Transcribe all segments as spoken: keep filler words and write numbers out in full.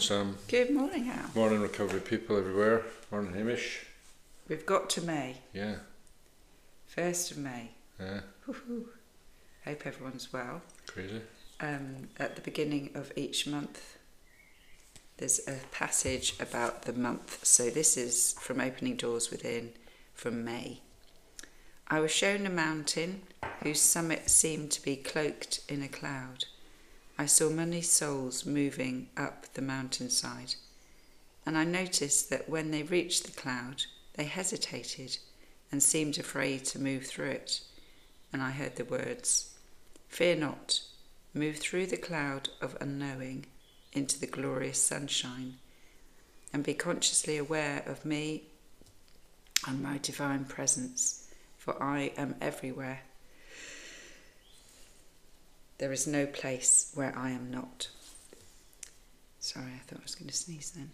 Sam. Good morning, Al. Morning, recovery people everywhere. Morning, Hamish. We've got to May. Yeah. First of May. Yeah. Woohoo. Hope everyone's well. Crazy. Um, at the beginning of each month, there's a passage about the month. So this is from Opening Doors Within, from May. I was shown a mountain whose summit seemed to be cloaked in a cloud. I saw many souls moving up the mountainside, and I noticed that when they reached the cloud, they hesitated and seemed afraid to move through it. And I heard the words, "Fear not, move through the cloud of unknowing into the glorious sunshine, and be consciously aware of me and my divine presence, for I am everywhere. There is no place where I am not." Sorry, I thought I was going to sneeze then.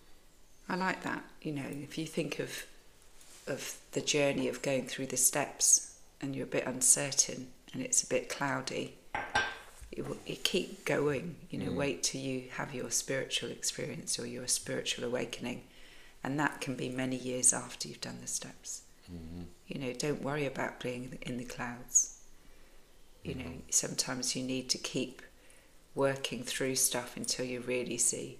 I like that. You know, if you think of of the journey of going through the steps and you're a bit uncertain and it's a bit cloudy, you, you keep going. You know, mm. wait till you have your spiritual experience or your spiritual awakening, and that can be many years after you've done the steps. Mm-hmm. You know, don't worry about being in the clouds. You know, sometimes you need to keep working through stuff until you really see,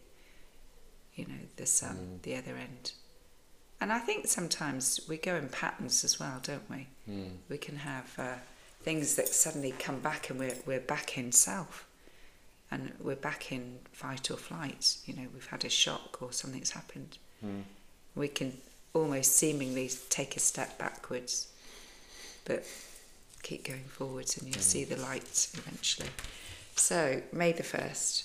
you know, the sun, mm. the other end. And I think sometimes we go in patterns as well, don't we? Mm. We can have uh, things that suddenly come back and we're, we're back in self. And we're back in fight or flight. You know, we've had a shock or something's happened. Mm. We can almost seemingly take a step backwards. But keep going forwards and you'll mm. see the light eventually. So, May the first.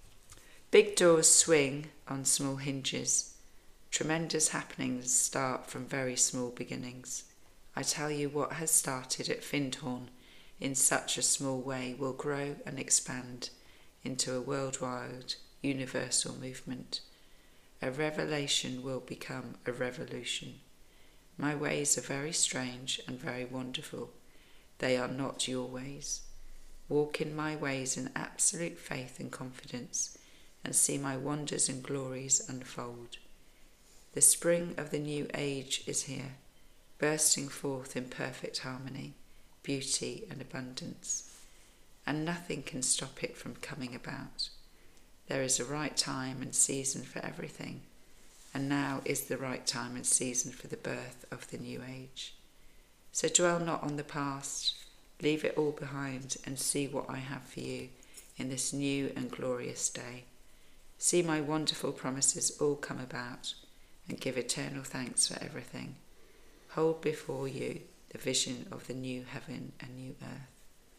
Big doors swing on small hinges. Tremendous happenings start from very small beginnings. I tell you, what has started at Findhorn in such a small way will grow and expand into a worldwide, universal movement. A revelation will become a revolution. My ways are very strange and very wonderful. They are not your ways. Walk in my ways in absolute faith and confidence, and see my wonders and glories unfold. The spring of the new age is here, bursting forth in perfect harmony, beauty and abundance, and nothing can stop it from coming about. There is a right time and season for everything, and now is the right time and season for the birth of the new age. So dwell not on the past, leave it all behind and see what I have for you in this new and glorious day. See my wonderful promises all come about and give eternal thanks for everything. Hold before you the vision of the new heaven and new earth.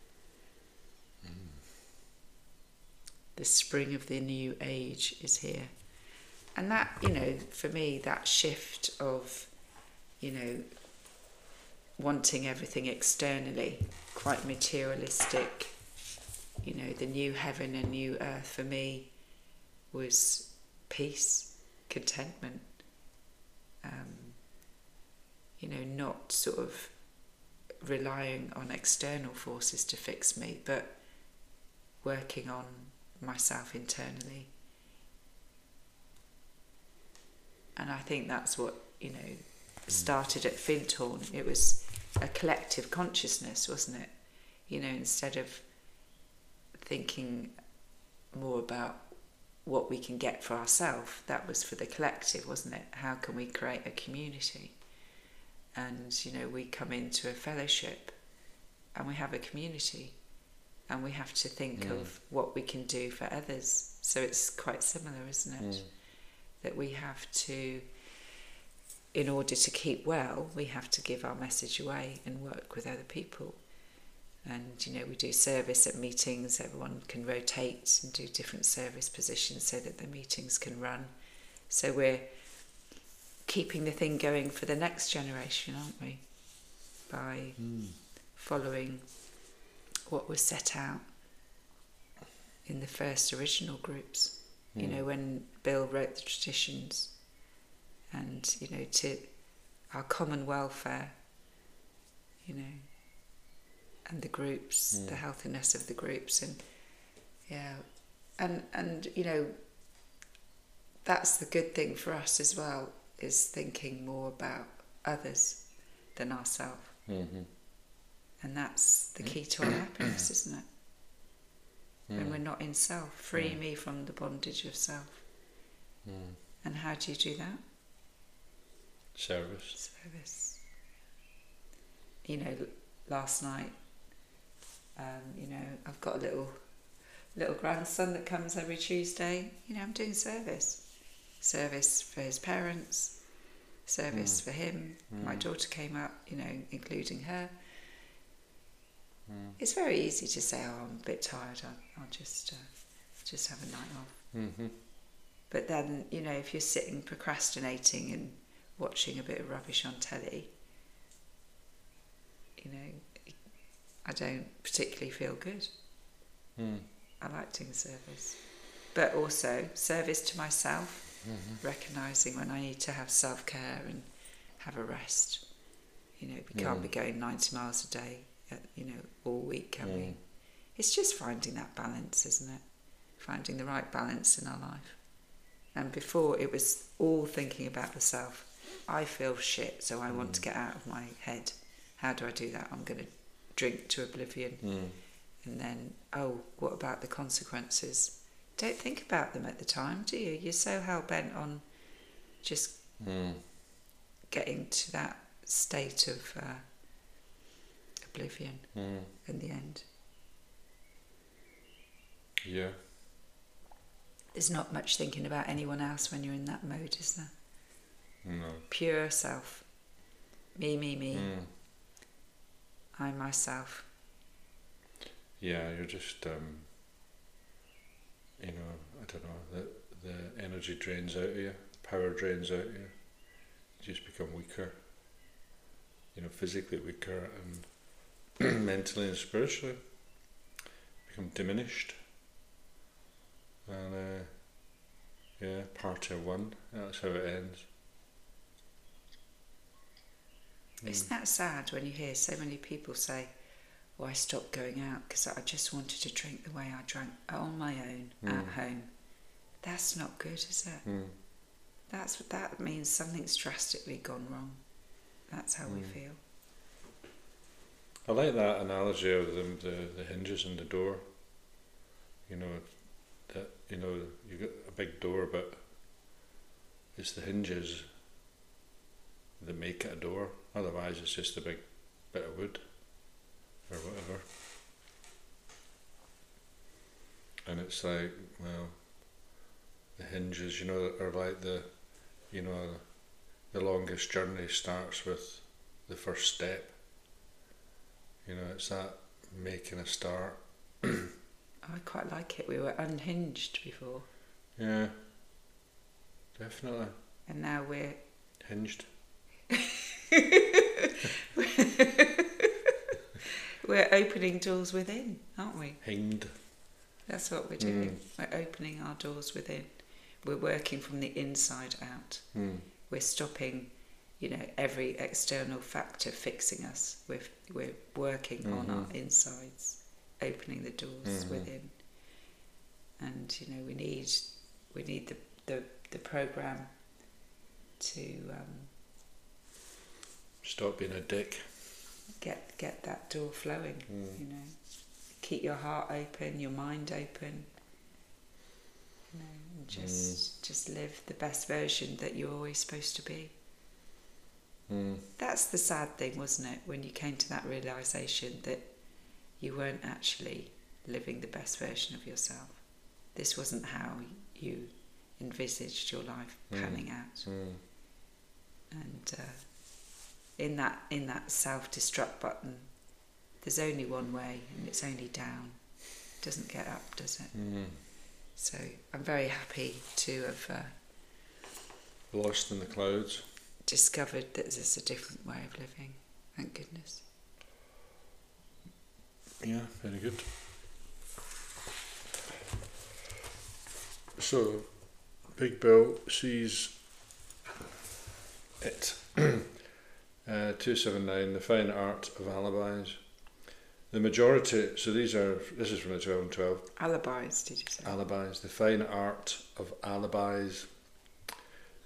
Mm. The spring of the new age is here. And that, you know, for me, that shift of, you know, wanting everything externally, quite materialistic, you know, the new heaven and new earth for me was peace, contentment, um, you know, not sort of relying on external forces to fix me, but working on myself internally. And I think that's what, you know, started at Findhorn. It was a collective consciousness, wasn't it? You know, instead of thinking more about what we can get for ourselves, that was for the collective, wasn't it? How can we create a community? And, you know, we come into a fellowship and we have a community and we have to think mm. of what we can do for others. So it's quite similar, isn't it? Mm. That we have to, in order to keep well, we have to give our message away and work with other people. And, you know, we do service at meetings, everyone can rotate and do different service positions so that the meetings can run. So we're keeping the thing going for the next generation, aren't we? By mm. following what was set out in the first original groups. Mm. You know, when Bill wrote the traditions, and, you know, to our common welfare, you know, and the groups, mm. the healthiness of the groups, and yeah, and and you know, that's the good thing for us as well, is thinking more about others than ourselves. Mm-hmm. And that's the key to our happiness, isn't it? Mm. When we're not in self. Free Mm. me from the bondage of self. Mm. And how do you do that? Service. Service. You know, last night, um, you know, I've got a little little grandson that comes every Tuesday. You know, I'm doing service. Service for his parents, service Mm. for him. Mm. My daughter came up, you know, including her. Mm. It's very easy to say, oh, I'm a bit tired, I'll, I'll just, uh, just have a night off. Mm-hmm. But then, you know, if you're sitting procrastinating and watching a bit of rubbish on telly, you know, I don't particularly feel good. Mm. I like doing service. But also service to myself, Mm-hmm. recognising when I need to have self-care and have a rest. You know, we can't Mm. be going ninety miles a day, uh, you know, all week, can Mm. we? It's just finding that balance, isn't it? Finding the right balance in our life. And before, it was all thinking about the self. I feel shit, so I want Mm. to get out of my head. How do I do that? I'm going to drink to oblivion. Mm. And then, oh, what about the consequences? Don't think about them at the time, do you? You're so hell-bent on just Mm. getting to that state of uh, oblivion Mm. in the end. Yeah. There's not much thinking about anyone else when you're in that mode, is there? No. Pure self. Me, me, me. Mm. I, myself. Yeah, you're just, um, you know, I don't know, the, the energy drains out of you, power drains out of you, you just become weaker, you know, physically weaker and mentally and spiritually become diminished. And, uh, yeah, party of one, that's how it ends. Isn't that sad when you hear so many people say, oh, I stopped going out because I just wanted to drink the way I drank on my own Mm. at home. That's not good, is it? Mm. That's that means something's drastically gone wrong. That's how we Mm. feel. I like that analogy of the, the the hinges in the door. You know, that you know you got a big door, but it's the hinges that make it a door. Otherwise, it's just a big bit of wood or whatever. And it's like, well, the hinges, you know, are like the, you know, the longest journey starts with the first step. You know, it's that making a start. I quite like it. We were unhinged before, Yeah, definitely. and now we're Hinged. we're opening doors within, aren't we? Hinged. That's what we're doing. We're opening our doors within. We're working from the inside out. Mm. We're stopping, you know, every external factor fixing us. We're we're working Mm-hmm. on our insides, opening the doors Mhm. within. And you know, we need we need the the, the program to um, Stop being a dick. get get that door flowing. Mm. You know, keep your heart open, your mind open. You know, and just just live the best version that you're always supposed to be. Mm. That's the sad thing, wasn't it, when you came to that realisation that you weren't actually living the best version of yourself. This wasn't how you envisaged your life Mm. panning out. Mm. And uh, in that in that self-destruct button, there's only one way, and it's only down. It doesn't get up, does it? Mm. So I'm very happy to have uh, Lost in the clouds. discovered that there's a different way of living. Thank goodness. Yeah, very good. So, Big Bill sees it. uh, two seven nine, The Fine Art of Alibis. The majority, so these are, this is from the twelve and twelve. Alibis, did you say? Alibis, The Fine Art of Alibis.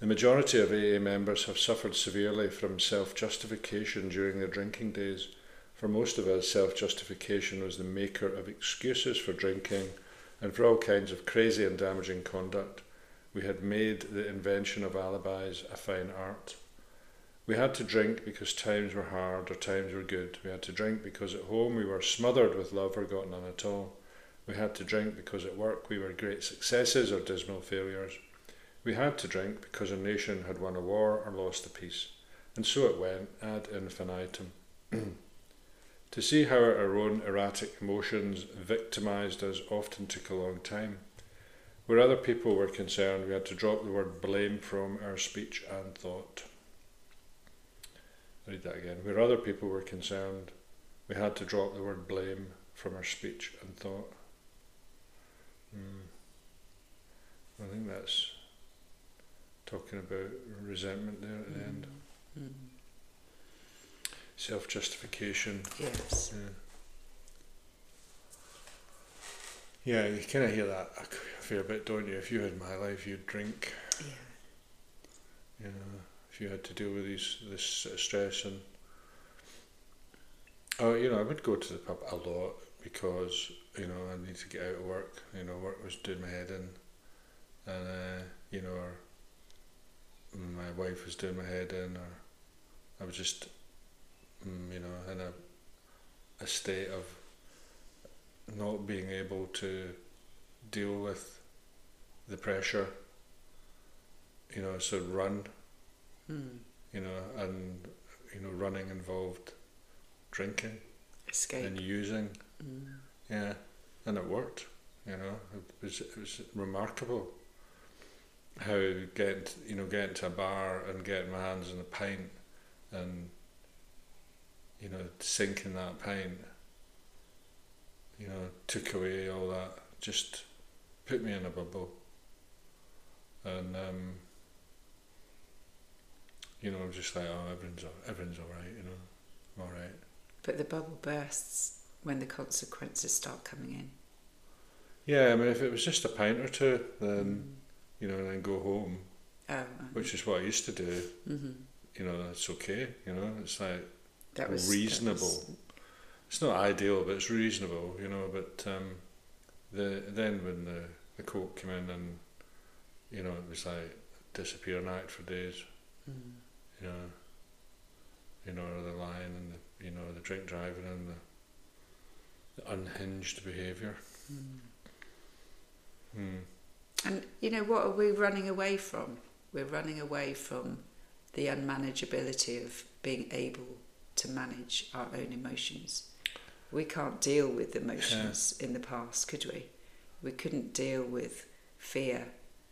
The majority of A A members have suffered severely from self-justification during their drinking days. For most of us, self-justification was the maker of excuses for drinking and for all kinds of crazy and damaging conduct. We had made the invention of alibis a fine art. We had to drink because times were hard or times were good. We had to drink because at home we were smothered with love or got none at all. We had to drink because at work we were great successes or dismal failures. We had to drink because a nation had won a war or lost a peace. And so it went, ad infinitum. To see how our own erratic emotions victimised us often took a long time. Where other people were concerned, we had to drop the word blame from our speech and thought. I'll read that again. Where other people were concerned, we had to drop the word blame from our speech and thought. Hmm. I think that's talking about resentment there at the mm. end. Mm. Self-justification. Yes. Yeah. Yeah, you kind of hear that a fair bit, don't you? If you had my life, you'd drink. Yeah. You know, if you had to deal with these this uh, stress and. Oh, you know, I would go to the pub a lot because you know I need to get out of work. You know, work was doing my head in, and uh, you know, or my wife was doing my head in, or I was just. You know, in a, a state of not being able to deal with the pressure, you know, so run, mm. you know, and, you know, running involved drinking. Escape. And using, mm. yeah, and it worked, you know, it was, it was remarkable how getting, you know, getting to a bar and getting my hands on a pint and you know, sinking that pint, you know, took away all that, just put me in a bubble. And, um, you know, just like, oh, everything's, everything's all right, you know, I'm all right. But the bubble bursts when the consequences start coming in. Yeah, I mean, if it was just a pint or two, then, mm. you know, and then go home, oh, um, which is what I used to do, mm-hmm. you know, it's okay, you know, it's like, That was reasonable. That was... It's not ideal, but it's reasonable, you know. But um, the then when the the coke came in, and you know, it was like disappearing act for days. Mm. You know, you know the lying and the you know the drink driving and the, the unhinged behaviour. Mm. Mm. And you know what are we running away from? We're running away from the unmanageability of being able to manage our own emotions. We can't deal with emotions yeah. in the past, could we? We couldn't deal with fear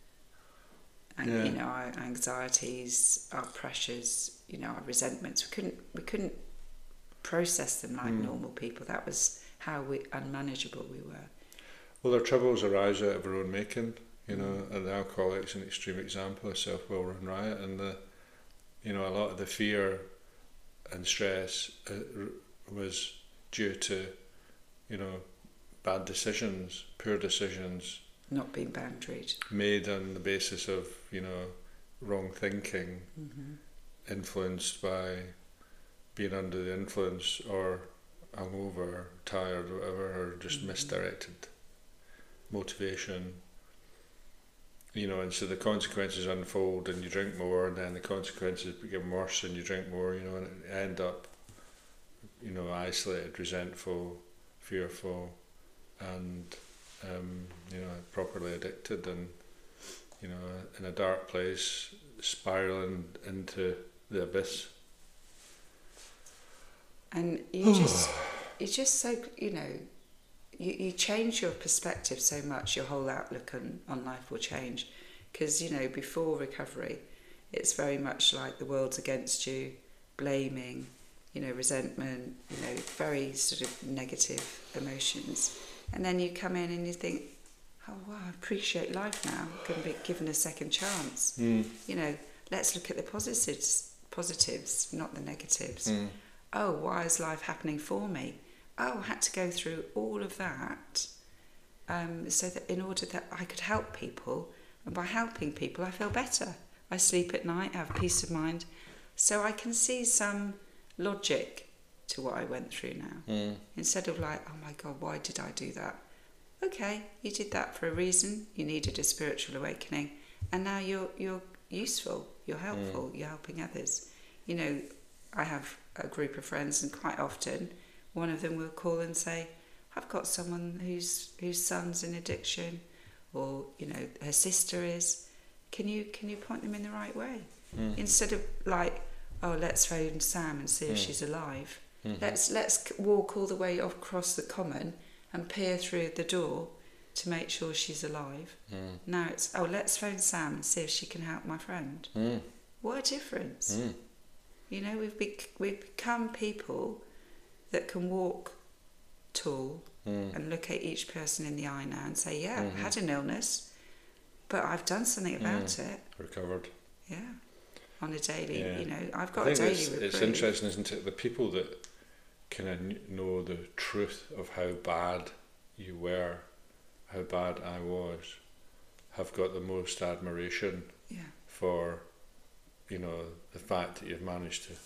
and yeah. you know our anxieties, our pressures, you know our resentments. We couldn't we couldn't process them like mm. normal people. That was how we unmanageable we were. Well, our troubles arise out of our own making, you know, and the alcoholic's an extreme example, a self-will run riot, and the you know a lot of the fear and stress uh, was due to, you know, bad decisions, poor decisions. Not being boundaried. Made on the basis of, you know, wrong thinking, mm-hmm. influenced by being under the influence or hungover, tired, or whatever, or just mm-hmm. misdirected motivation. You know, and so the consequences unfold and you drink more, and then the consequences become worse and you drink more, you know, and you end up, you know, isolated, resentful, fearful, and, um, you know, properly addicted and, you know, in a dark place, spiralling into the abyss. And you just, you just so, you know, You, you change your perspective so much, your whole outlook on, on life will change. Because, you know, before recovery, it's very much like the world's against you, blaming, you know, resentment, you know, very sort of negative emotions. And then you come in and you think, oh, wow, I appreciate life now. I'm going to be given a second chance. Mm. You know, let's look at the positives, positives, not the negatives. Mm. Oh, why is life happening for me? Oh, I had to go through all of that um, so that in order that I could help people, and by helping people I feel better. I sleep at night, I have peace of mind. So I can see some logic to what I went through now. Mm. Instead of like, oh my God, why did I do that? Okay, you did that for a reason. You needed a spiritual awakening, and now you're you're useful. You're helpful. Mm. You're helping others. You know, I have a group of friends, and quite often, one of them will call and say, "I've got someone whose whose son's in addiction, or you know, her sister is. Can you can you point them in the right way?" Mm. Instead of like, "Oh, let's phone Sam and see if mm. she's alive." Mm-hmm. Let's let's walk all the way across the common and peer through the door to make sure she's alive. Mm. Now it's, oh, let's phone Sam and see if she can help my friend. Mm. What a difference. Mm. You know, we've bec- we've become people that can walk tall mm. and look at each person in the eye now and say, yeah, mm-hmm. I've had an illness, but I've done something about mm. it. Recovered. Yeah. On a daily, yeah. you know, I've got I a think daily it's, reprieve. It's interesting, isn't it? The people that kind of know the truth of how bad you were, how bad I was, have got the most admiration yeah. for, you know, the fact that you've managed to,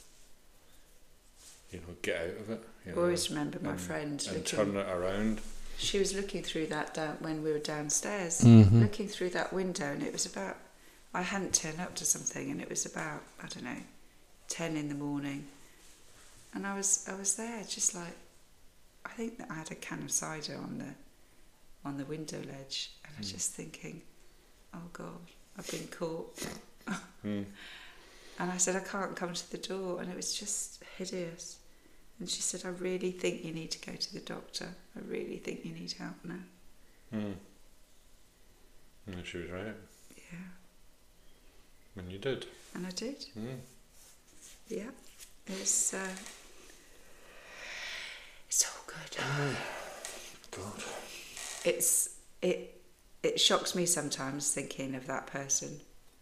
you know, get out of it. You know, always remember my and, friend and looking, turn it around. She was looking through that down when we were downstairs, mm-hmm. looking through that window, and it was about, I hadn't turned up to something, and it was about, I don't know, ten in the morning. And I was I was there just like, I think that I had a can of cider on the on the window ledge, and I was mm. just thinking, oh God, I've been caught. mm. And I said, I can't come to the door, and it was just hideous. And she said, I really think you need to go to the doctor. I really think you need help now. Mm. And she was right. Yeah. And you did. And I did. Mm. Yeah. It's uh, it's all good. Oh, God. It's it it shocks me sometimes thinking of that person.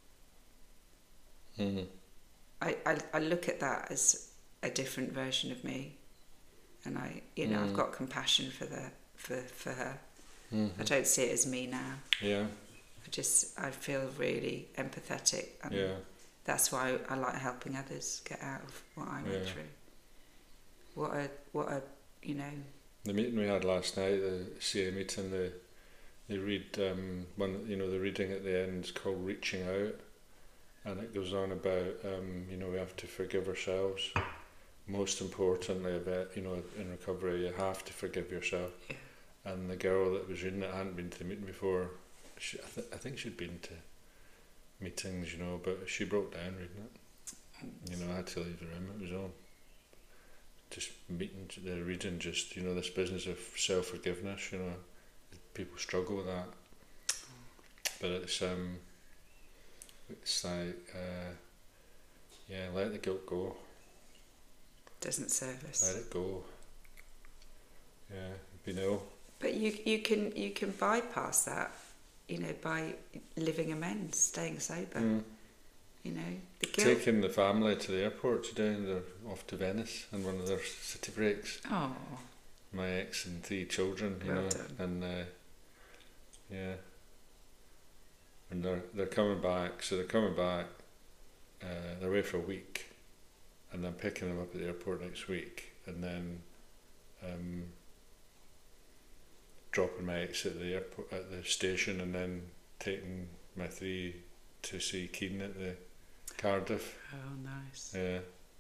Mm. I, I I look at that as a different version of me, and I you know mm. I've got compassion for the for for her. Mm-hmm. I don't see it as me now. Yeah. I just I feel really empathetic, and yeah. that's why I like helping others get out of what I went yeah. through. What a what a you know. The meeting we had last night, the C A meeting, they they read um, one you know the reading at the end is called Reaching Out, and it goes on about um, you know we have to forgive ourselves. Most importantly, you know in recovery, you have to forgive yourself. Yeah. And the girl that was reading it hadn't been to the meeting before. She, I, th- I think she'd been to meetings, you know, but she broke down reading it. You know, I had to leave the room. It was all just meeting, the reading, just, you know, this business of self-forgiveness, you know, people struggle with that. But it's, um, it's like, uh, yeah, let the guilt go. Doesn't serve us. Let it go. Yeah, be ill. But you you can you can bypass that, you know, by living amends, staying sober. Mm. You know, the guilt. Taking the family to the airport today, and they're off to Venice on one of their city breaks. Oh. My ex and three children, you well know, done. and uh, yeah, and they're they're coming back. So they're coming back. Uh, they're away for a week, and I'm picking them up at the airport next week, and then. Um, dropping my ex at the airport at the station, and then taking my three to see Keen at the Cardiff. Oh, nice. Yeah,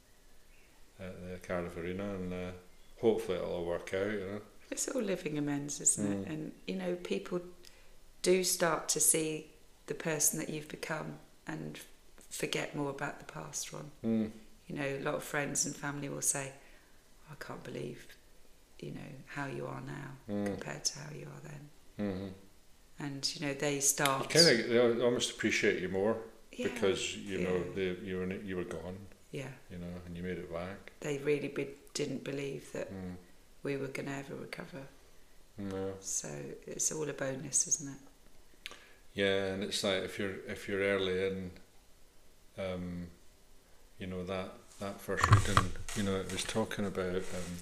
at the Cardiff Arena, and uh, hopefully it'll all work out. You know, it's all living amends, isn't mm. it? And you know, people do start to see the person that you've become and forget more about the past one. Mm. You know, a lot of friends and family will say, oh, "I can't believe." You know how you are now mm. compared to how you are then, mm-hmm. and you know they start. You kind of they almost appreciate you more yeah. because you yeah. know they you were you were gone. Yeah, you know, and you made it back. They really be, didn't believe that mm. we were going to ever recover. No. So it's all a bonus, isn't it? Yeah, and it's like if you're if you're early in, um, you know that that first reading, you know, it was talking about. Um,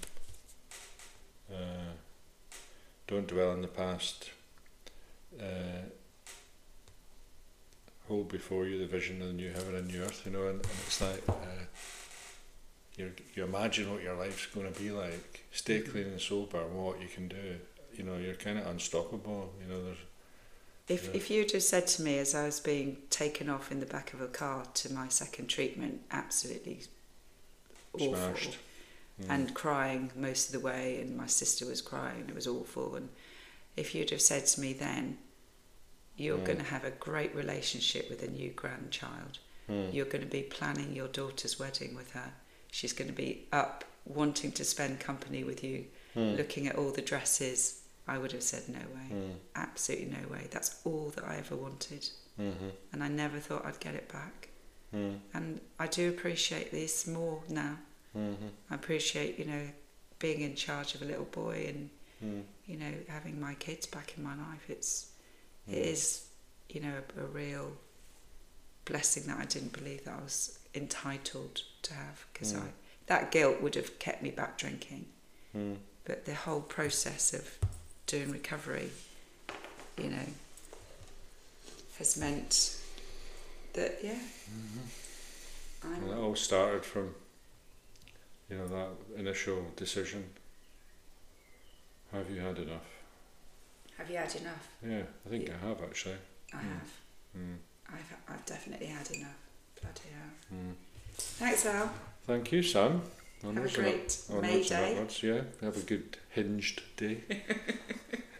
Uh, don't dwell in the past. Uh, hold before you the vision of the new heaven and new earth, you know, and, and it's like uh, you you imagine what your life's going to be like, stay Mm-hmm. clean and sober, and what you can do. You know, you're kind of unstoppable. You know, there's. If Yeah. if you'd have said to me as I was being taken off in the back of a car to my second treatment, absolutely awful, Smashed. Mm. and crying most of the way, and my sister was crying, it was awful, and if you'd have said to me then, you're Mm. going to have a great relationship with a new grandchild, Mm. you're going to be planning your daughter's wedding with her, she's going to be up wanting to spend company with you, Mm. looking at all the dresses, I would have said no way. Mm. Absolutely no way. That's all that I ever wanted. Mm-hmm. And I never thought I'd get it back. Mm. And I do appreciate this more now. Mm-hmm. I appreciate, you know, being in charge of a little boy and, Mm. you know, having my kids back in my life. It's, Mm. it is, you know, a, a real blessing that I didn't believe that I was entitled to have, because Mm. I that guilt would have kept me back drinking. Mm. But the whole process of doing recovery, you know, has meant that, yeah, Mm-hmm. I'm, And it all started from, you know, that initial decision. Have you had enough? have you had enough? Yeah, I think Yeah. I have actually. I Mm. have. Mm. I've, I've definitely had enough. Bloody hell. Mm. Thanks, Al. Thank you, Sam. Have a Onwards and great up- onwards May and Day. upwards, yeah, have a good hinged day.